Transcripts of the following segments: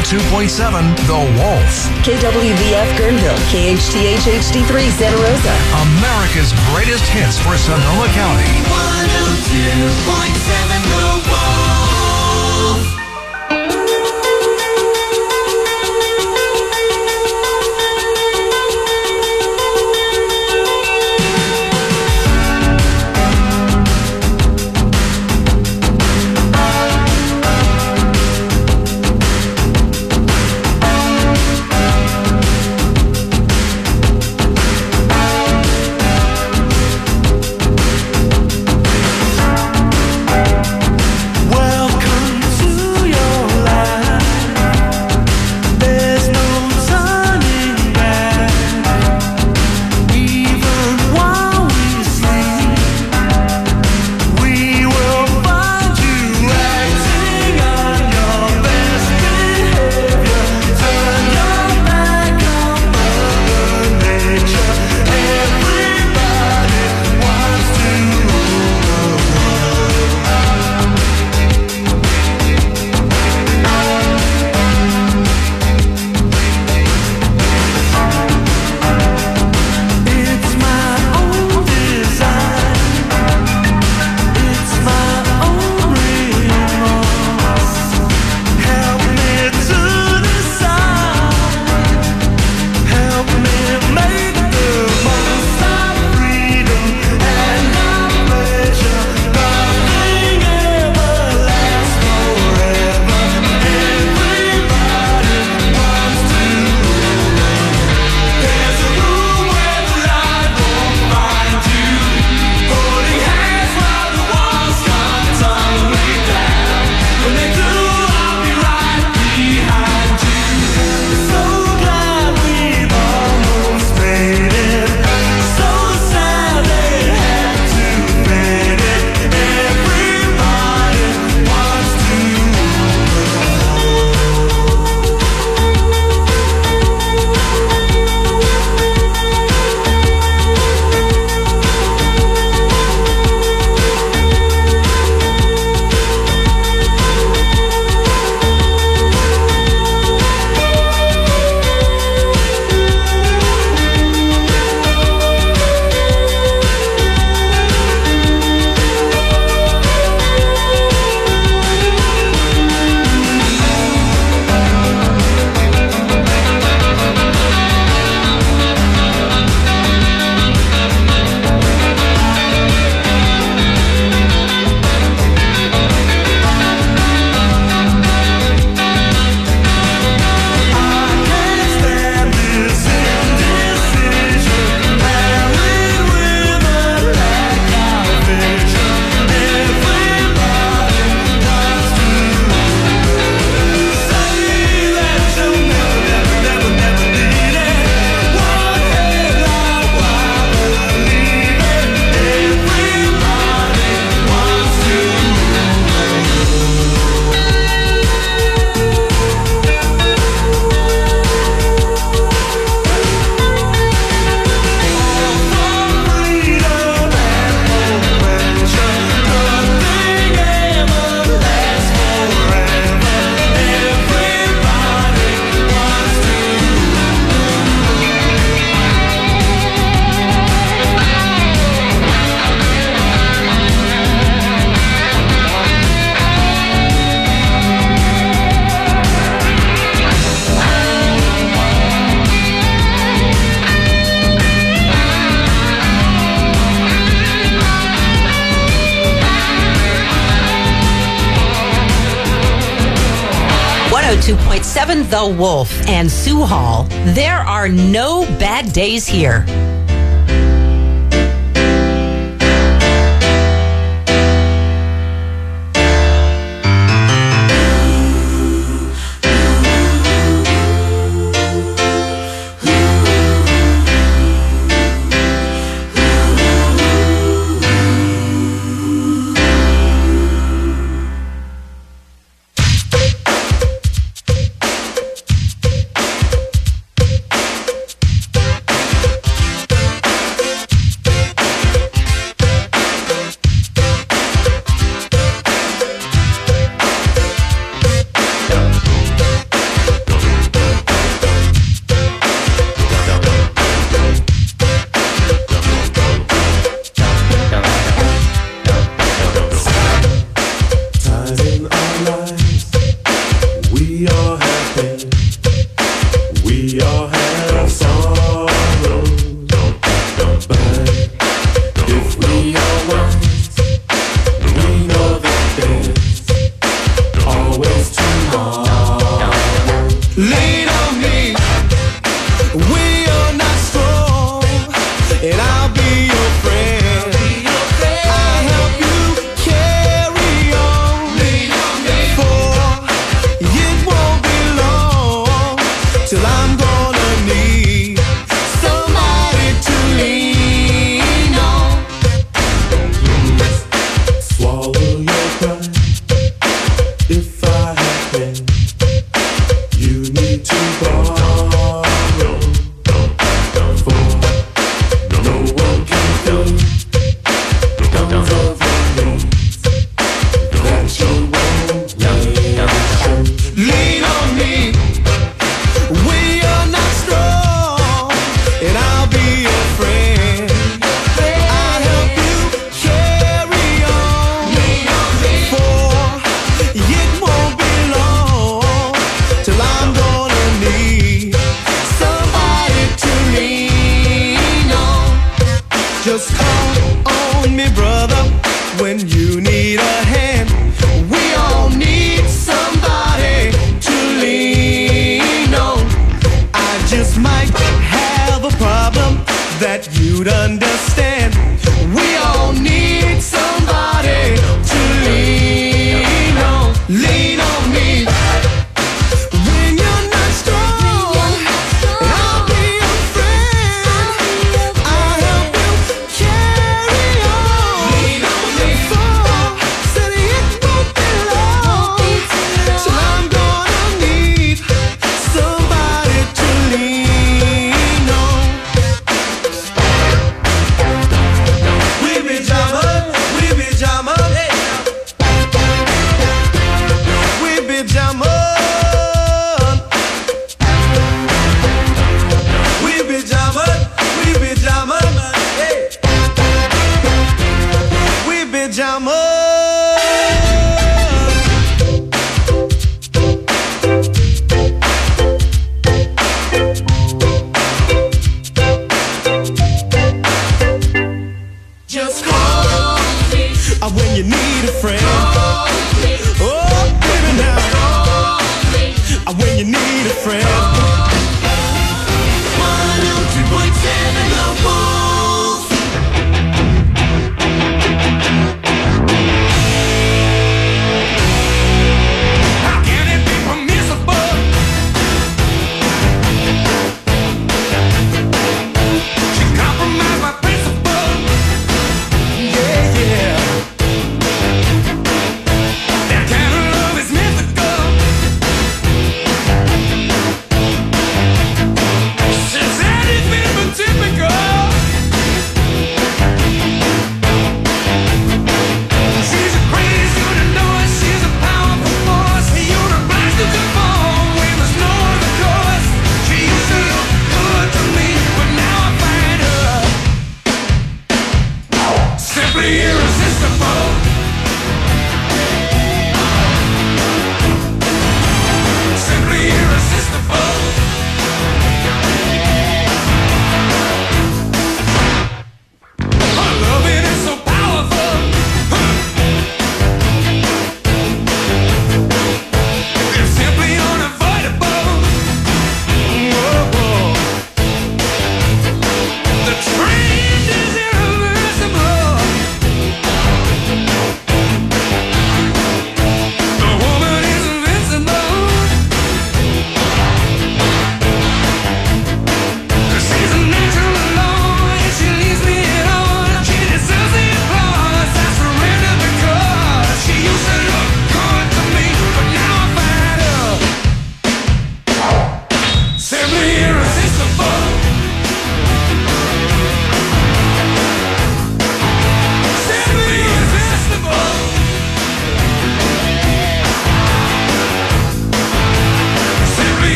102.7 The Wolf. KWVF Guerneville, KHTH HD3 Santa Rosa. America's greatest hits for Sonoma County. 102.7 The Wolf. The Wolf and Sue Hall. There are no bad days here. We all have sorrows, but if we are wise, we know that there's always tomorrow. Lean on me, we are not strong, and I'll be your friend. I'll help you carry on, for it won't be long till I'm gonna need somebody to lean on. Swallow your pride. If I have been, you need to borrow, for no one can fill tons of your needs that you won't need. Lean on me, we are not strong, and I'll be your friend. I'll help you carry on, for it won't be long till I'm gonna need somebody to lean on. Just call on me, brother, when you need a hand. We all need somebody to lean on. I just might have a problem that you'd understand. We all need somebody to lean on. Lean on me when you're not strong, and I'll be your friend. I'll help you carry on. Lean on me, for said it won't be long till I'm gonna need somebody to lean on.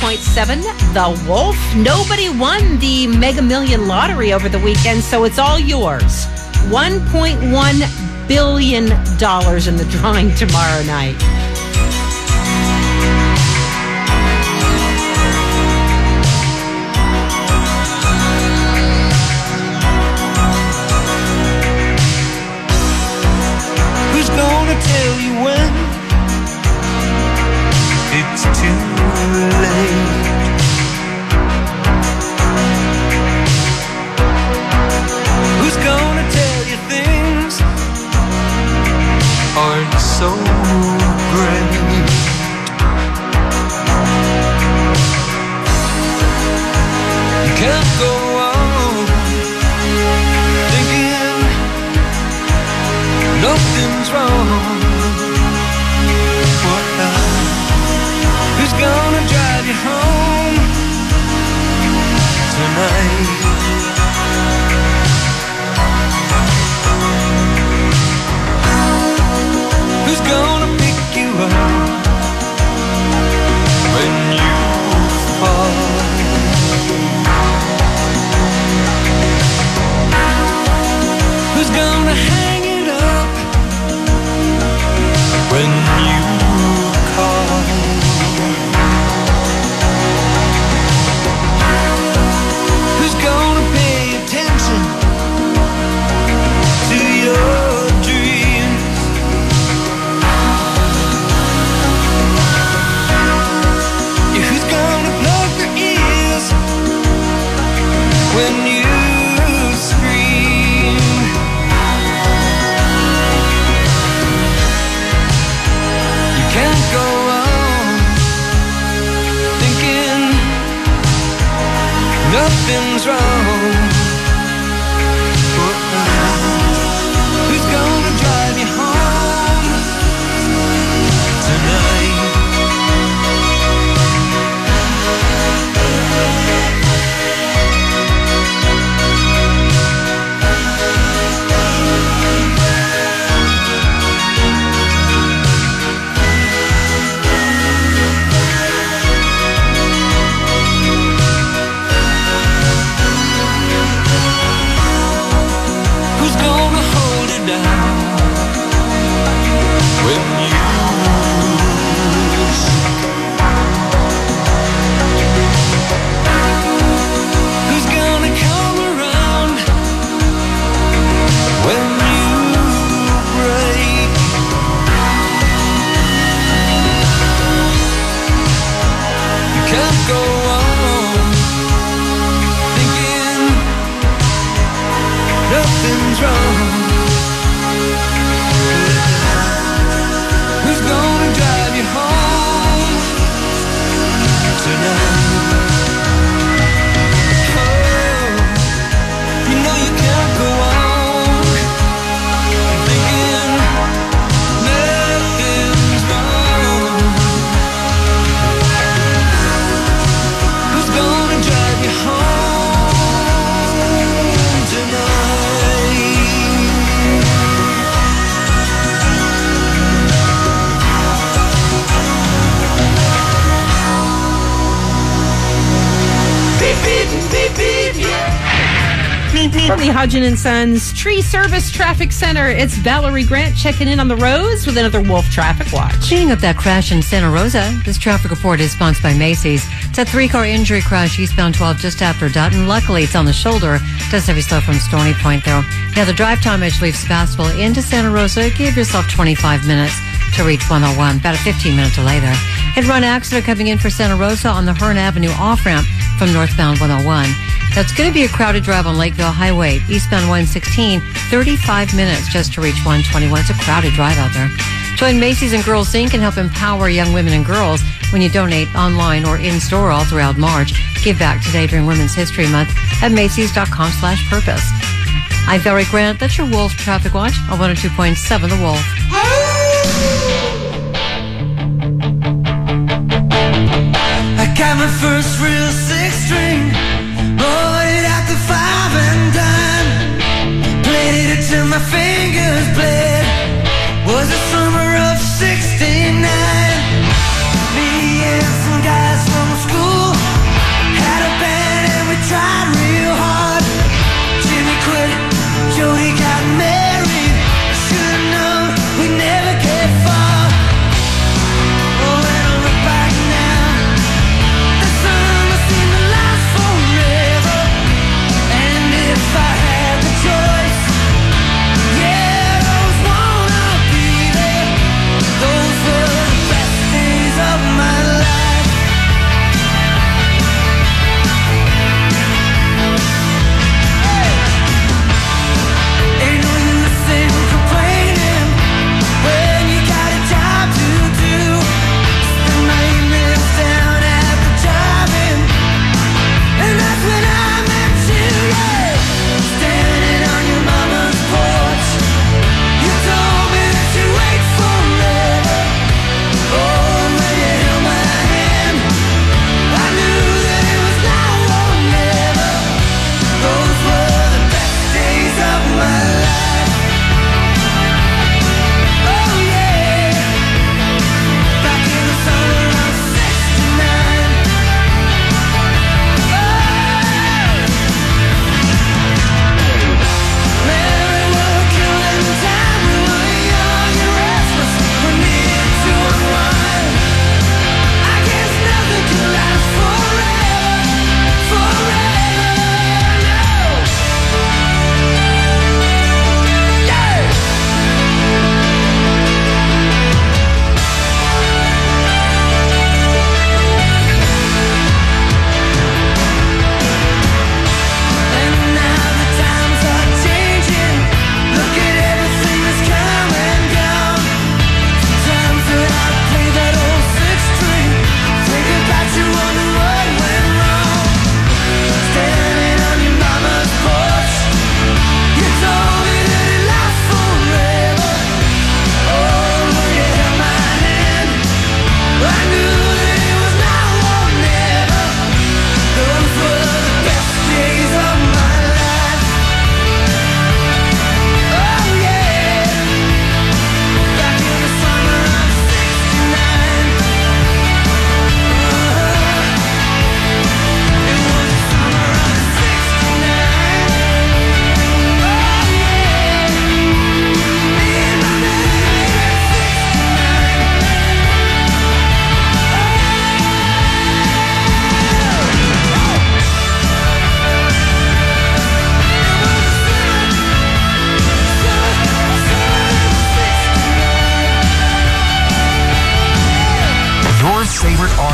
102.7 The Wolf. Nobody won the Mega Million lottery over the weekend, so it's all yours. $1.1 billion in the drawing tomorrow night. Who's gonna tell you when it's too late? Who's gonna tell you things aren't so great? You can't go on thinking nothing's wrong. What now? Who's gonna drive you home tonight? Who's gonna pick you up when you fall? Who's gonna hang it up when you call? Who's gonna pay attention to your dreams? Yeah, who's gonna plug their ears when you scream? You can't go on thinking nothing's wrong. Who's gonna drive you home tonight? Who's gonna hold it down when you lose? Who's gonna come around when you break? You can't go on thinking nothing's wrong. Who's gonna drive you home tonight? Oh, you know you can't go on thinking nothing's wrong. Who's gonna drive you home tonight? Beep, beep, beep, beep, yeah. From the Hodgin and Sons Tree Service Traffic Center, it's Valerie Grant checking in on the roads with another Wolf Traffic Watch. Cleaning up that crash in Santa Rosa, this traffic report is sponsored by Macy's. It's a 3-car injury crash eastbound 12 just after Dutton. Luckily, it's on the shoulder. Does have you slow from Stony Point, though. Now, the drive time edge leaves Sebastopol into Santa Rosa. Give yourself 25 minutes to reach 101. About a 15-minute delay there. Hit-run accident coming in for Santa Rosa on the Hearn Avenue off-ramp from northbound 101. That's going to be a crowded drive on Lakeville Highway, eastbound 116, 35 minutes just to reach 121. It's a crowded drive out there. Join Macy's and Girls Inc. and help empower young women and girls when you donate online or in-store all throughout March. Give back today during Women's History Month at Macy's.com/purpose. I'm Valerie Grant. That's your Wolf Traffic Watch on 102.7 The Wolf. I got my first real 6-string, bought it at the 5 and dime, played it till my fingers bled. Was the summer of '69. Me and some guys from school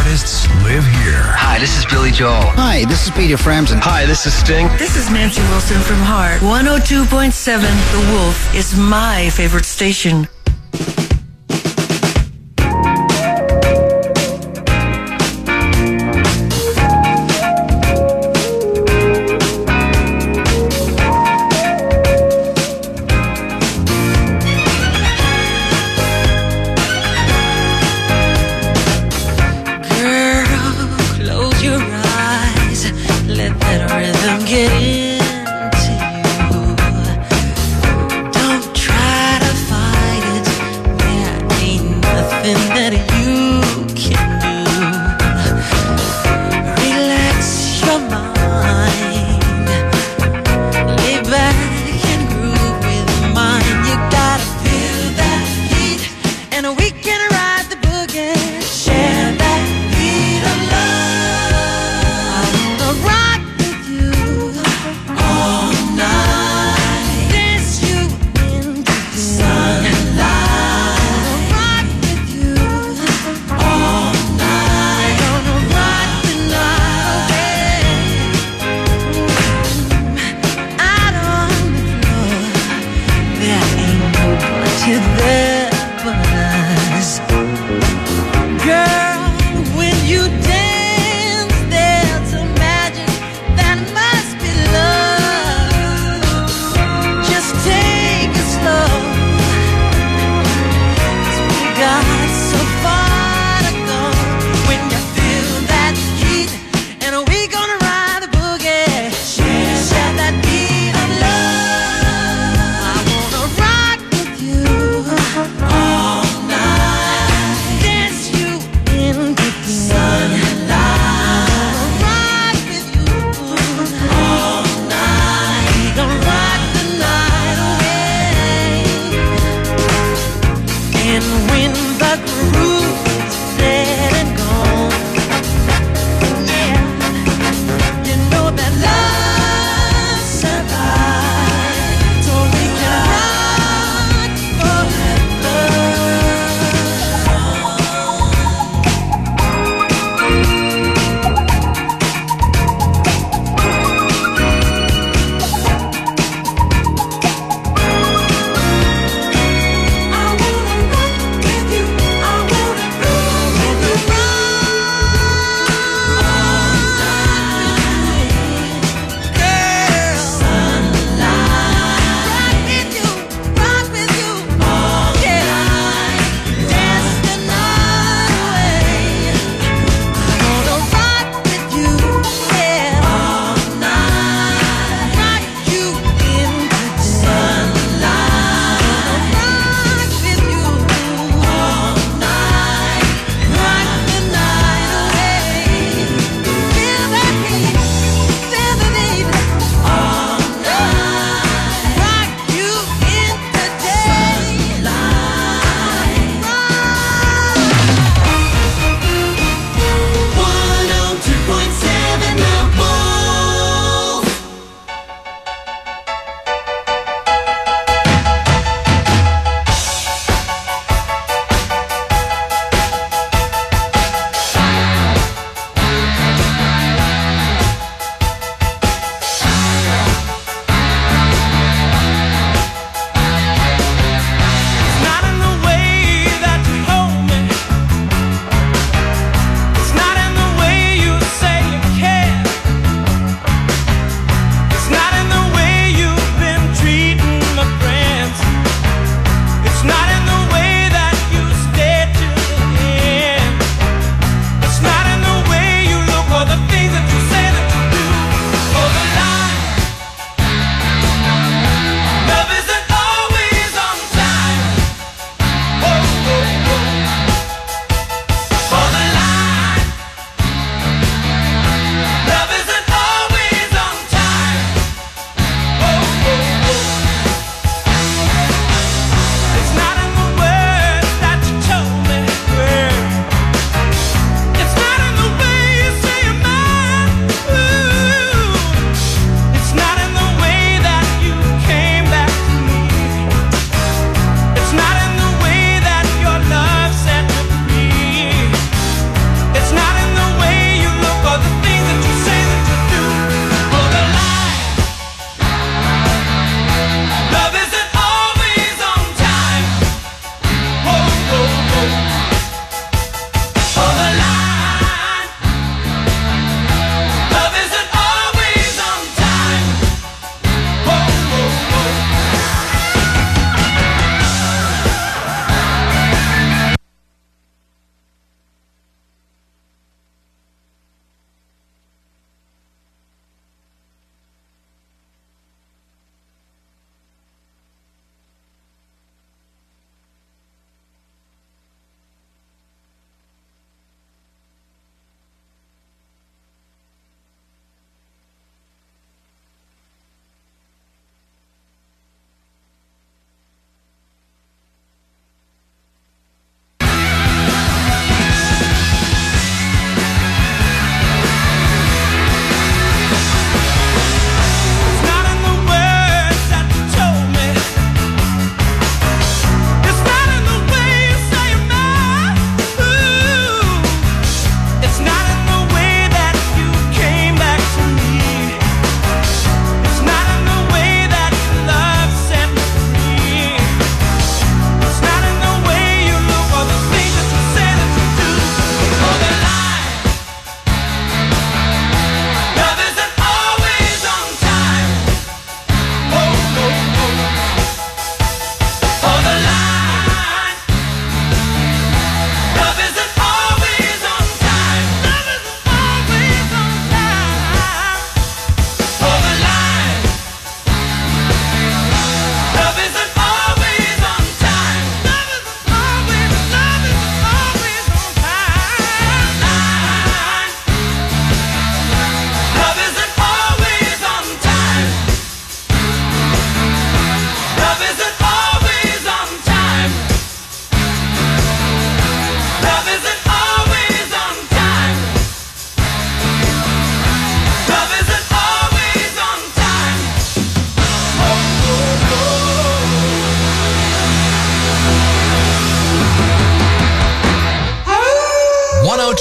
artists live here. Hi, this is Billy Joel. Hi, this is Peter Frampton. Hi, this is Sting. This is Nancy Wilson from Heart. 102.7 The Wolf is my favorite station.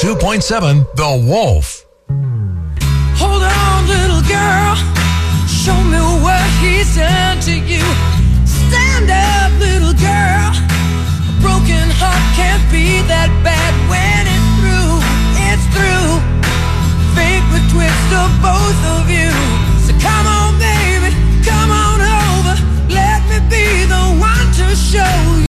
102.7 The Wolf. Hold on, little girl. Show me what he's done to you. Stand up, little girl.